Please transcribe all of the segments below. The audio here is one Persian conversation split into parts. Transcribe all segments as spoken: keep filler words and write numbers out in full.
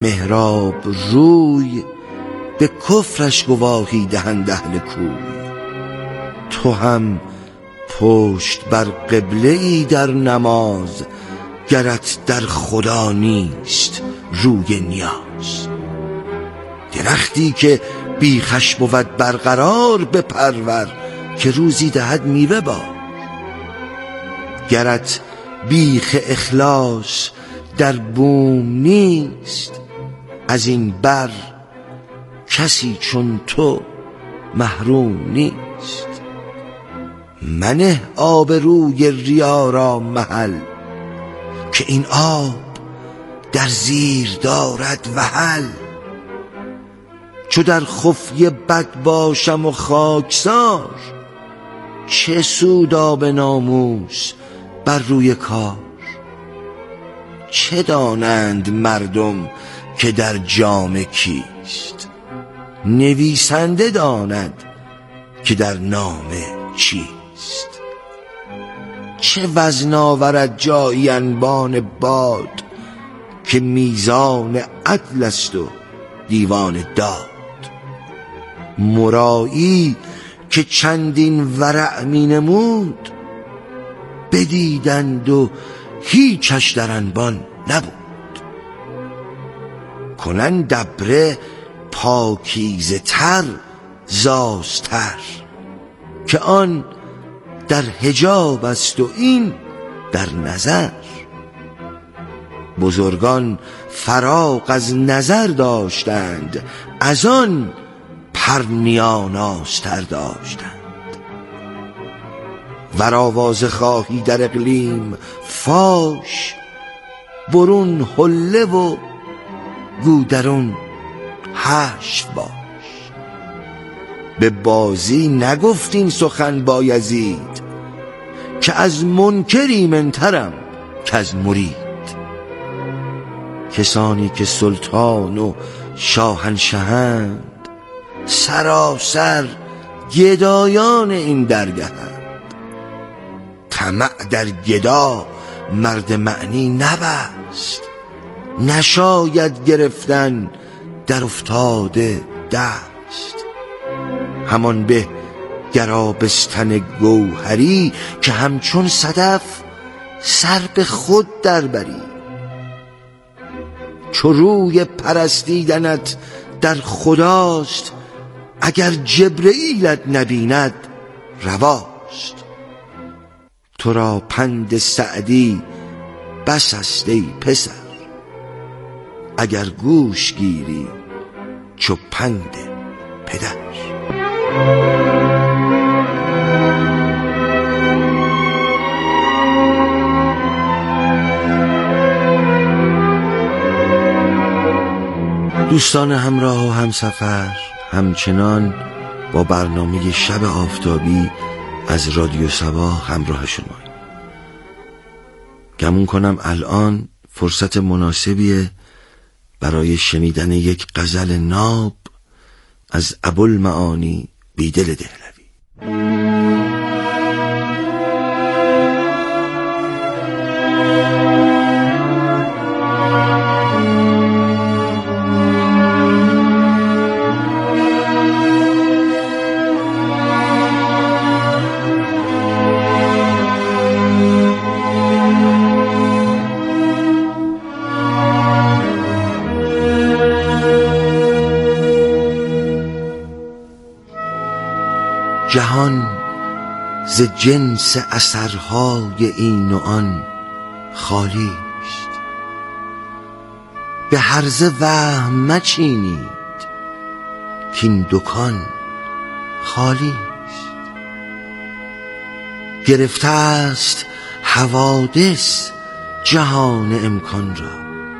محراب روی به کفرش گواهی دهند اهل کوی. تو هم پشت بر قبله ای در نماز، گرت در خدا نیست روی نیاز. درختی که بیخش بود برقرار بپرور، که روزی دهد میوه بار. گرت بیخ اخلاص در بوم نیست، از این بر کسی چون تو محروم نیست. منه آب روی ریا را محل، که این آب در زیر دارد وحل. چو در خفیه بد باشم و خاکسار، چه سود آب ناموس بر روی کار. چه دانند مردم که در جامه کیست، نویسنده داند که در نامه چیست. چه وزن آورد جایی انبان باد، که میزان عدل است و دیوان داد. مرایی که چندین ورع می نمود، بدیدند و هیچش در انبان نبود. کنند ابره پاکیزه تر زاستر، که آن در حجاب است و این در نظر. بزرگان فراغ از نظر داشتند، از آن پرنیان آستر داشتند. ور آوازه خواهی در اقلیم فاش، برون حله و گو درون حشو باش. به بازی نگفت این سخن بایزید، که از منکر ایمن‌ترم که از مرید. کسانی که سلطان و شاهنشهند، سراسر گدایان این درگهند. طمع در گدا مرد معنی نبست، نشاید گرفتن در افتاده دست. همان به گرابستن گوهری، که همچون صدف سر به خود دربری. چو روی پرستیدنت در خداست، اگر جبرئیلت نبیند رواست. تو را پند سعدی بس است ای پسر، اگر گوش گیری چو پند پدر. دوستان همراه و همسفر، همچنان با برنامه شب آفتابی از رادیو صباح همراه شماییم. گمون کنم الان فرصت مناسبیه برای شنیدن یک غزل ناب از ابوالمعانی بیدل دهلوی. جهان ز جنس اثرهای این و آن خالی است، به هرزه وهم مچینید کین دکان خالی است. گرفته است حوادث جهان امکان را،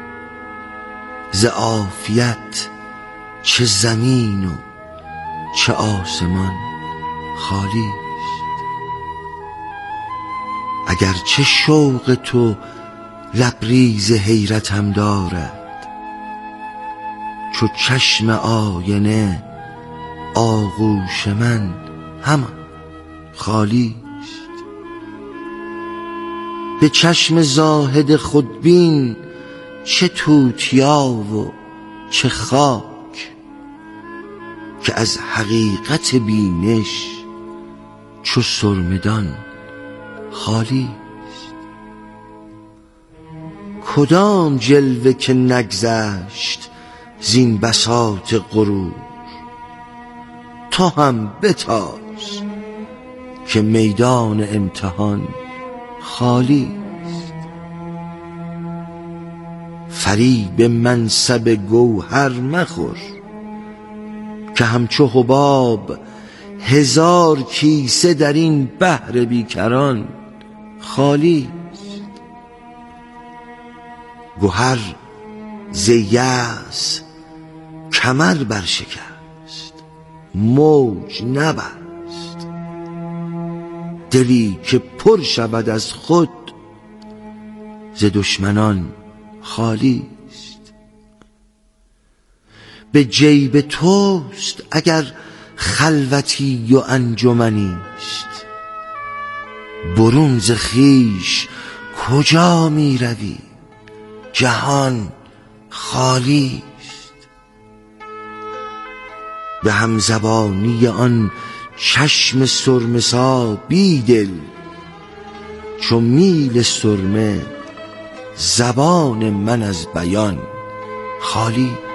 ز عافیت چه زمین و چه آسمان خالی است. اگر چه شوق تو لبریز حیرتم دارد، چو چشم آینه آغوش من همان خالی است. به چشم زاهد خودبین چه توتیا و چه خاک که از حقیقت بینش چو سرمدان خالی است. کدام جلوه که نگذشت زین بساط غرور، تو هم بتاز که میدان امتحان خالی است. فریب منصب گوهر مخور که همچو حباب هزار کیسه در این بحر بیکران خالی است. گوهر ز یأس کمر برشکست، موج نبست. دلی که پر شود از خود ز دشمنان خالی است. به جیب توست اگر خلوتی و انجمنی است، برون ز خویش کجا می روی؟ جهان خالی است. به همزبانی آن چشم سرمه سا بیدل، چو میل سرمه زبان من از بیان خالی است.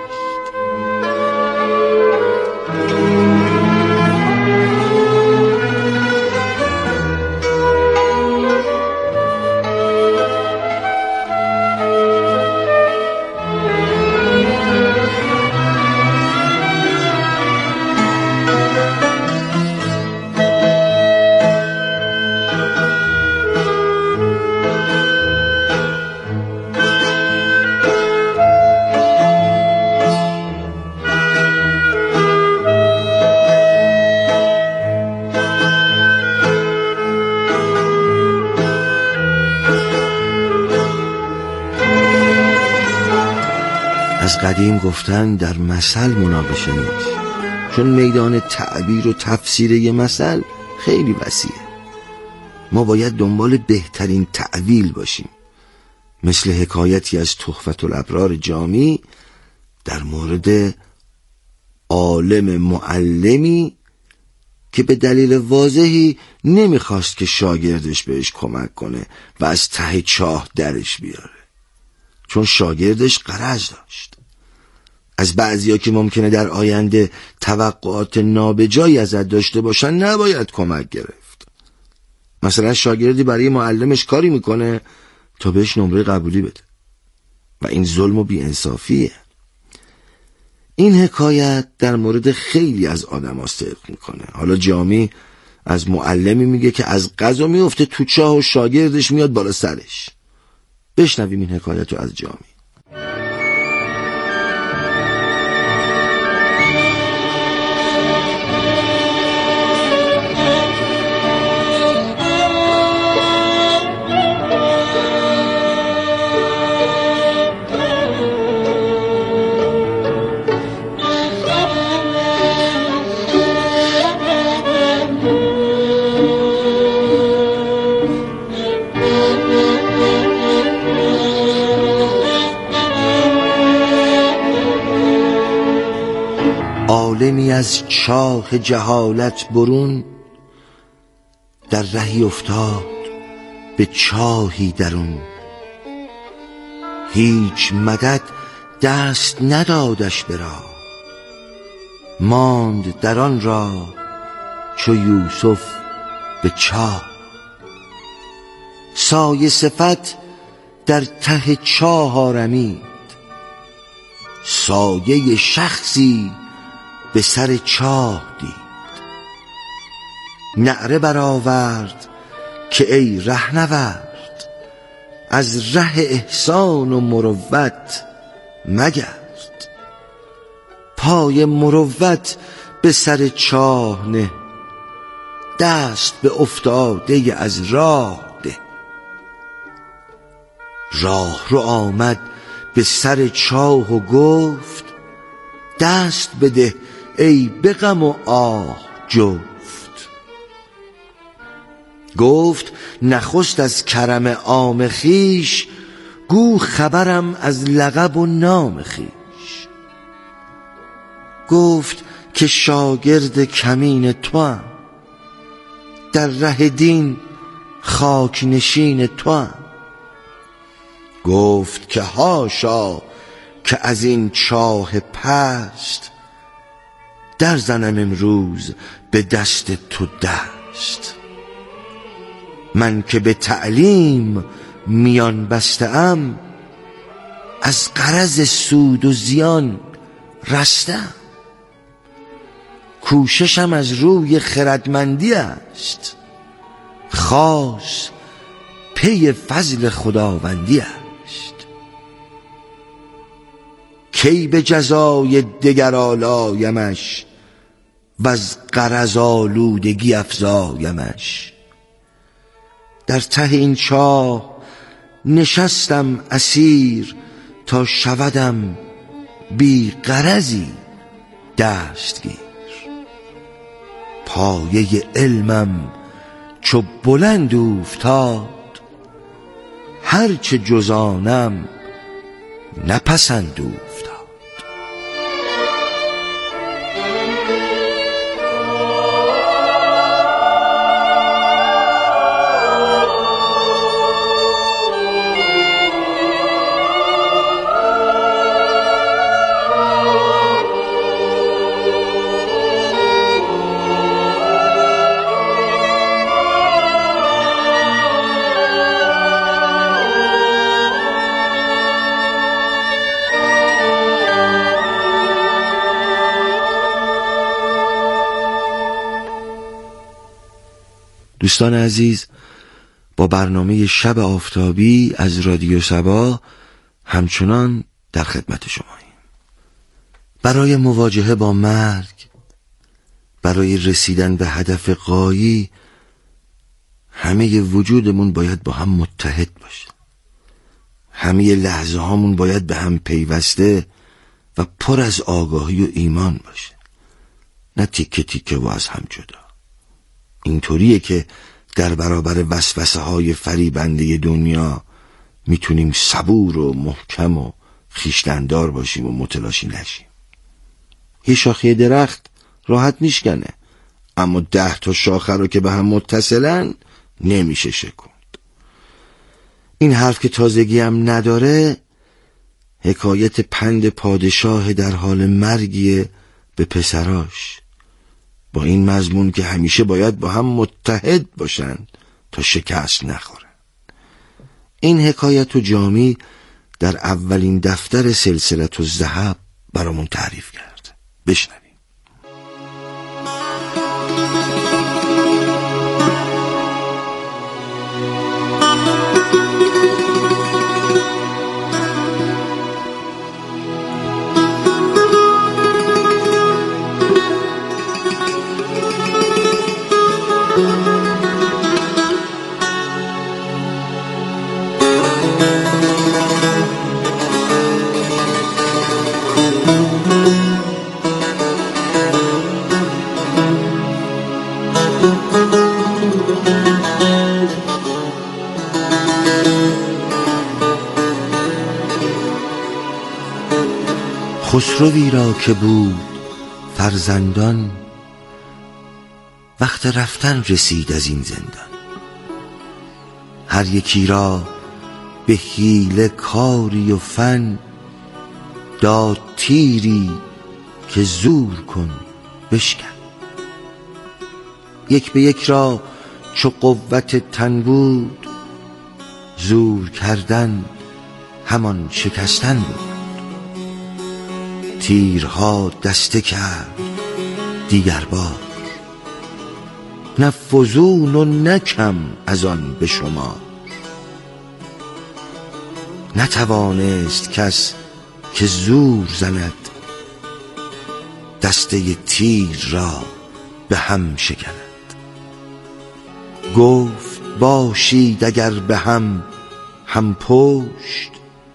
از قدیم گفتن در مثل مناقشه نیست، چون میدان تعبیر و تفسیر یه مثل خیلی وسیعه. ما باید دنبال بهترین تعویل باشیم، مثل حکایتی از تحفة الابرار جامی در مورد عالم معلمی که به دلیل واضحی نمیخواست که شاگردش بهش کمک کنه و از ته چاه درش بیاره، چون شاگردش غرض داشت. از بعضیا که ممکنه در آینده توقعات نابجایی ازت داشته باشن نباید کمک گرفت. مثلا شاگردی برای معلمش کاری میکنه تا بهش نمره قبولی بده و این ظلم و بی‌انصافیه. این حکایت در مورد خیلی از آدم ها صدق میکنه. حالا جامی از معلمی میگه که از قضا میفته تو چاه و شاگردش میاد بالا سرش. بشنویم این حکایت رو از جامی. عالمی از چاه جهالت برون، در رهی افتاد به چاهی درون. هیچ مدد دست ندادش به راه، ماند در آن راه چو یوسف به چاه. سایه صفت در ته چاه آرمید، سایه شخصی به سر چاه دید. نعره برآورد که ای رهنورد، از ره احسان و مروت مگرد. پای مروت به سر چاه نه، دست به افتاده از راه ده. راه رو آمد به سر چاه و گفت، دست بده ای به غم و آه جفت. گفت نخست از کرم عام خویش، گو خبرم از لقب و نام خویش. گفت که شاگرد کمین توام، در ره دین خاک نشین توام. گفت که هاشا که از این چاه پست، در زنم امروز به دست تو دست. من که به تعلیم میان بستم، از غرض سود و زیان رستم. کوششم از روی خردمندی است، خاص پی فضل خداوندی است. کی به جزای دگر آلایمش، وز غرض آلودگی افزایمش. در ته این چاه نشستم اسیر، تا شودم بی غرضی دستگیر. پایه علمم چو بلند اوفتاد، هرچه جز آنم نپسند اوفتاد. دوستان عزیز، با برنامه شب آفتابی از رادیو صبا همچنان در خدمت شماییم. برای مواجهه با مرگ، برای رسیدن به هدف غایی، همه وجودمون باید با هم متحد باشه. همه لحظه هامون باید به هم پیوسته و پر از آگاهی و ایمان باشه، نه تیکه تیکه و از هم جدا. اینطوریه که در برابر وسوسه های فریبنده دنیا میتونیم صبور و محکم و خویشتن‌دار باشیم و متلاشی نشیم. یه شاخه درخت راحت میشکنه، اما ده تا شاخه رو که به هم متصلن نمیشه شکوند. این حرف که تازگی هم نداره، حکایت پند پادشاه در حال مرگیه به پسراش، با این مضمون که همیشه باید با هم متحد باشن تا شکست نخورن. این حکایت و جامی در اولین دفتر سلسله الذهب برامون تعریف کرد. بشنویم. خسروی را که بود فرزندان، وقت رفتن رسید از این زندان. هر یکی را به حیله کاری و فن، داد تیری که زور کن بشکن. یک به یک را چو قوت تن بود، زور کردن همان شکستن بود. تیرها دسته کرد دیگر بار، نه فزون و نه کم از آن به شما. نتوانست کس که زور زند، دسته تیر را به هم شکند. گفت باشید اگر به هم هم پشت،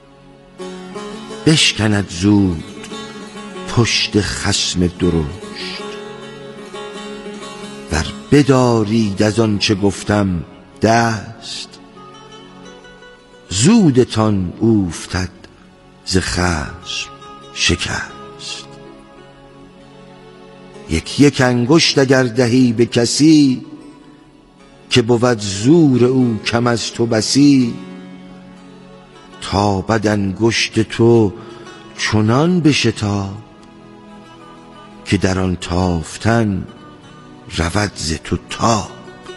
بشکند زود پشت خصم درشت. ور بدارید از آن چه گفتم دست، زودتان اوفتد ز خشم شکست. یک یک انگشت اگر دهی به کسی، که بود زور او کم از تو بسی. تا بد انگشت تو چنان بشتاب، که در آن تافتن رود ز تو تاب.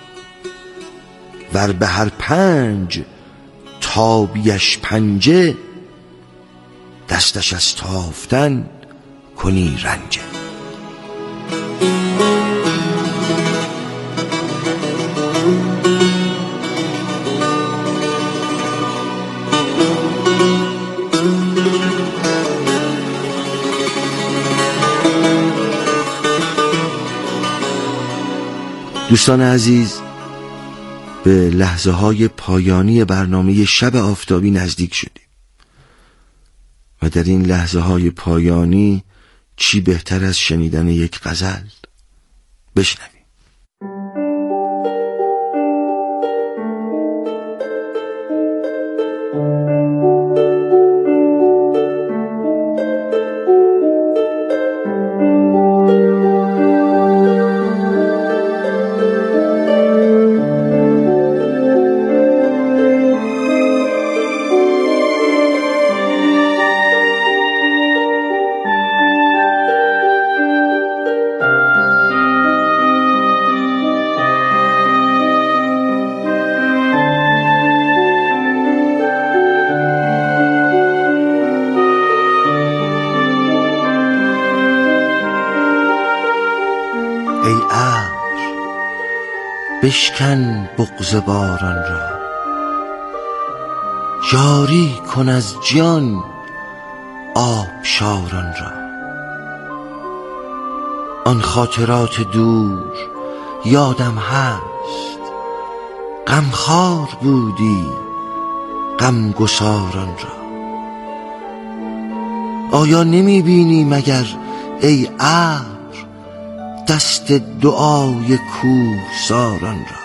ور به هر پنج تابیش پنجه، دستش از تافتن کنی رنجه. دوستان عزیز، به لحظه های پایانی برنامه شب آفتابی نزدیک شدیم و در این لحظه های پایانی چی بهتر از شنیدن یک غزل؟ بشنویم. ای ابر بشکن بغض باران را، جاری کن از جان آبشاران را. آن خاطرات دور یادم هست، غمخوار بودی غمگساران را. آیا نمی بینی مگر ای ابر دست دعای کوهساران را؟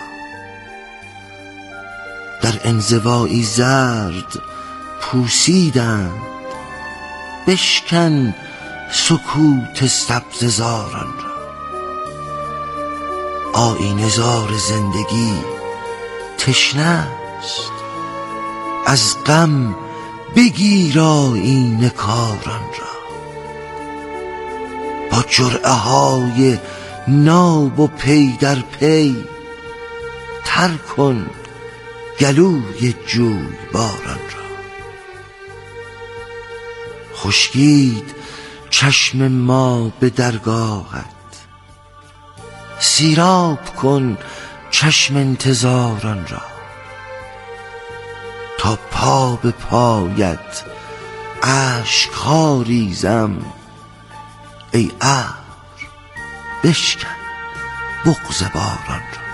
در انزوایی زرد پوسیدند، بشکن سکوت سبززاران را. آیینه زار زندگی تشنه است، از غم بگیر آیینه کاران را. با جرعه های ناب و پی در پی، تر کن گلوی جوی باران را. خشکید چشم ما به درگاهت، سیراب کن چشم انتظاران را. تا پا به پایت اشک‌ها ریزم، ای ابر بشکن بغض باران را.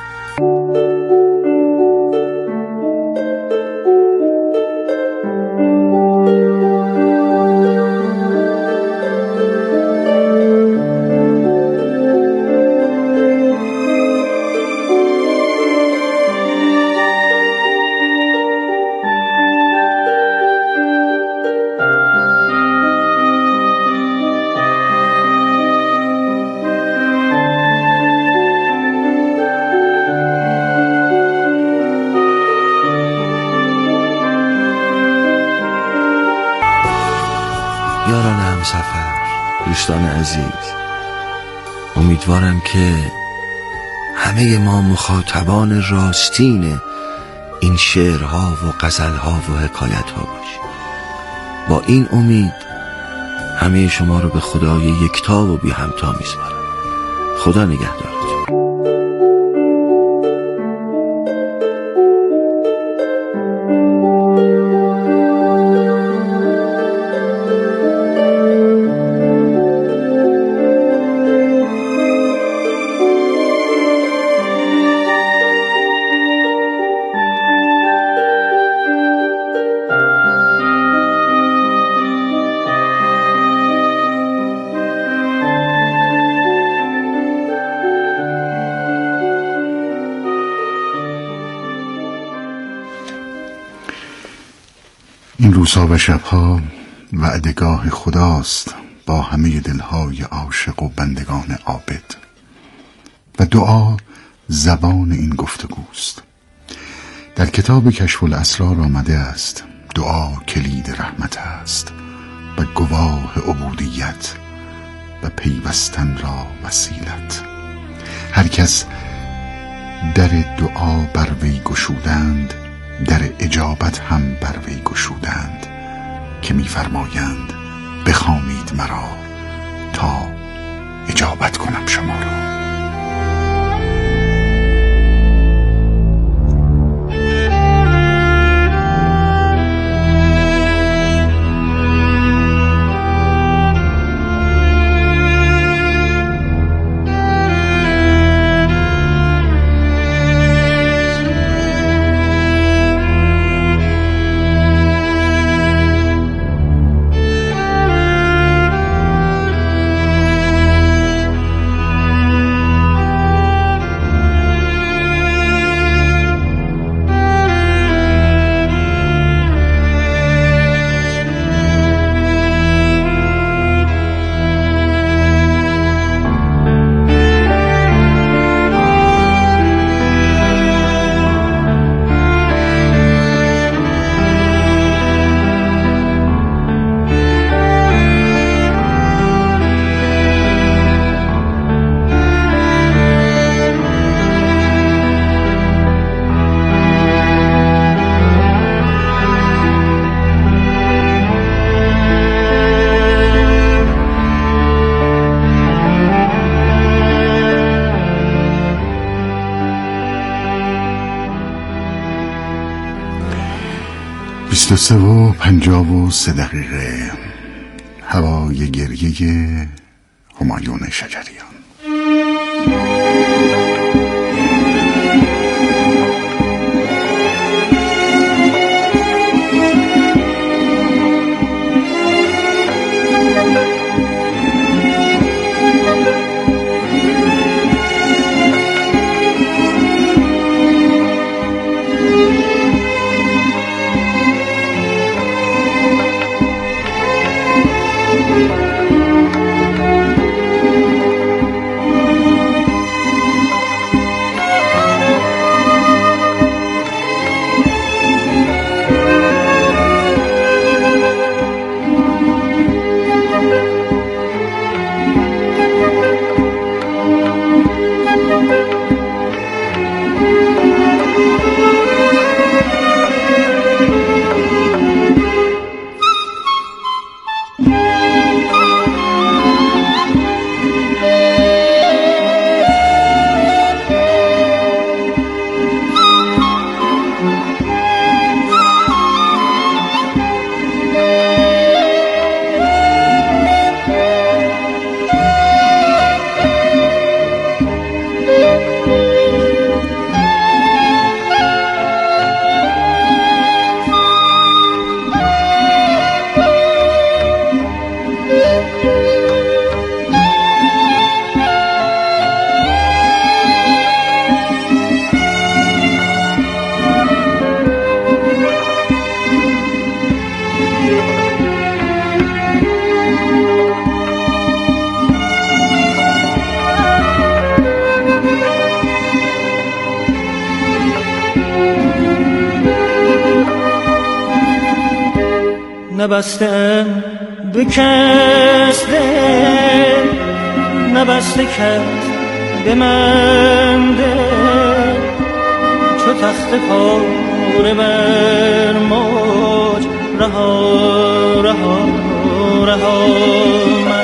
یاران همسفر، دوستان عزیز، امیدوارم که همه ما مخاطبان راستین این شعرها و غزلها و حکایتها باشیم. با این امید همه شما رو به خدای یکتا و بی همتا میسپارم. خدا نگهدارتون. این روزها و شبها وعدگاه خداست با همه دلهای عاشق و بندگان عابد. و دعا زبان این گفتگوست. در کتاب کشف الاسرار آمده است دعا کلید رحمت است و گواه عبودیت و پیوستن را وسیلت. هر کس در دعا بر وی گشودند، در اجابت هم بر وی گشودند، که می‌فرمایند بخوانید مرا تا اجابت کنم شما را. بیست و سه و پنجاه و سه دقیقه. هوای گریه همایون شجریان. نبستم به کس دل، نبسته کس به من دل، چو تخت پاره بر موج رها رها رها من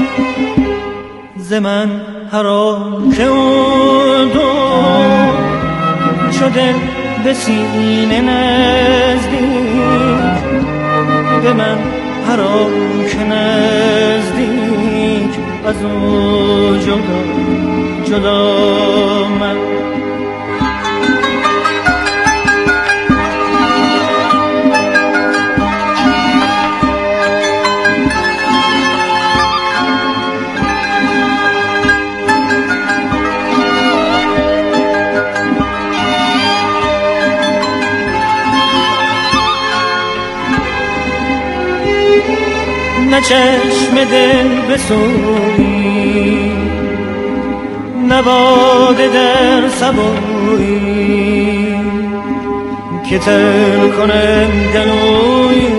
ز من حرام که او دو چو دل به سینه نزدیک، به من حرام که نزدیک از او جدا جدا من. نه چشم دل بسویی، نه باده در سبویی که تر کنم گلویی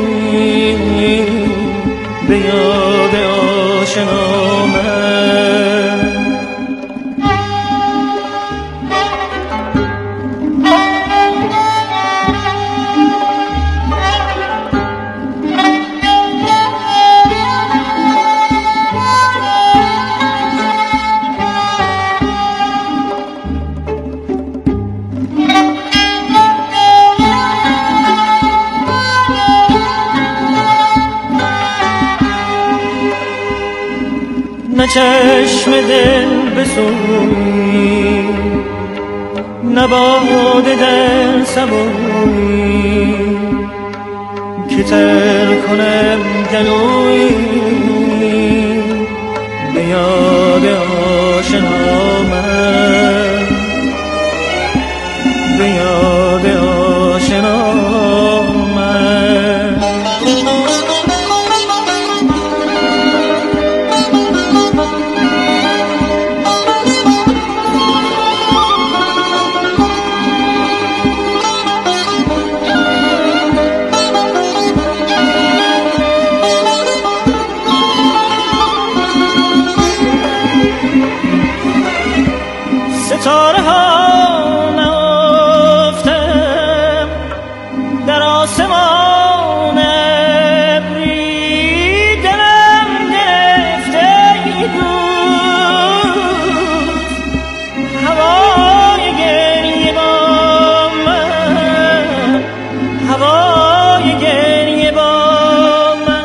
به یاد آشنا من. نه چشم دل بسویی، نه باده در سبویی که تر کنم گلویی به یاد آشنا من، به یاد آشنا من. ستاره ها نافتم در آسمان ابری، دلم گرفته بود هوای گریه با من، هوای گریه با من.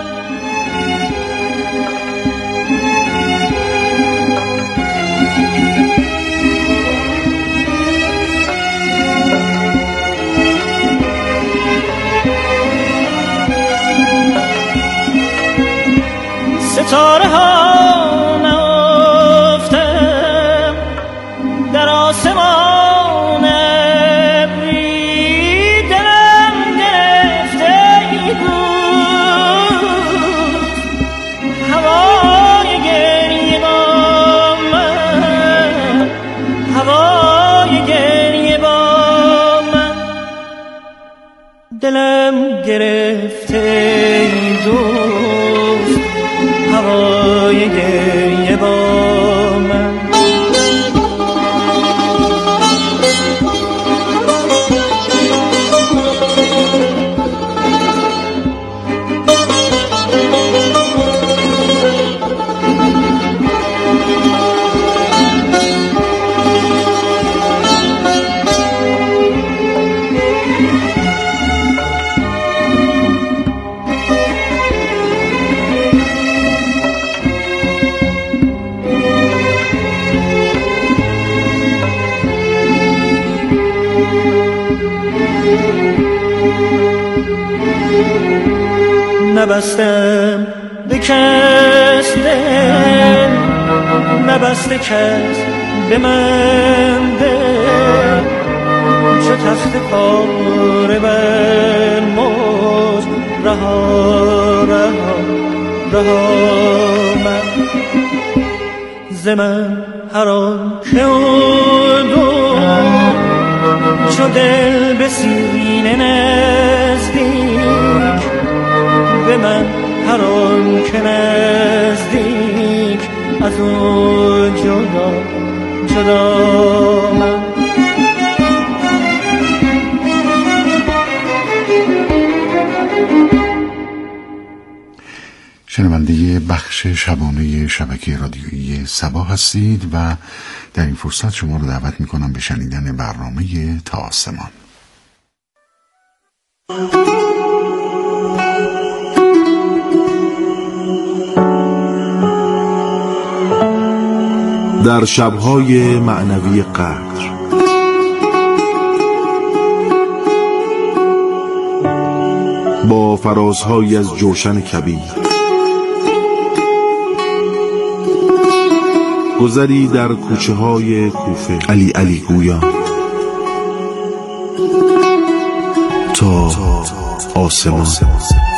ستاره ها نافتم در آسمان ابری، دلم گرفته بود هوای گریه با من، هوای گریه با من. دلم گرفته دوست هوای گریه با من. نبستم به کس دل، نبسته کس به من دل، چو تخت پاره بر موج رها رها رها من. ز من هر آن که اردم چو دل به سینه نزدیک، به من هر آن که نزدیک از او جدا جدا من. شنونده بخش شبانه شبکه رادیویی سبا هستید و در این فرصت شما رو دعوت میکنم به شنیدن برنامه تا آسمان. در شب‌های معنوی قدر با فرازهایی از جوشن کبیر، گذری در کوچه های کوفه، علی علی گویا تا آسمان.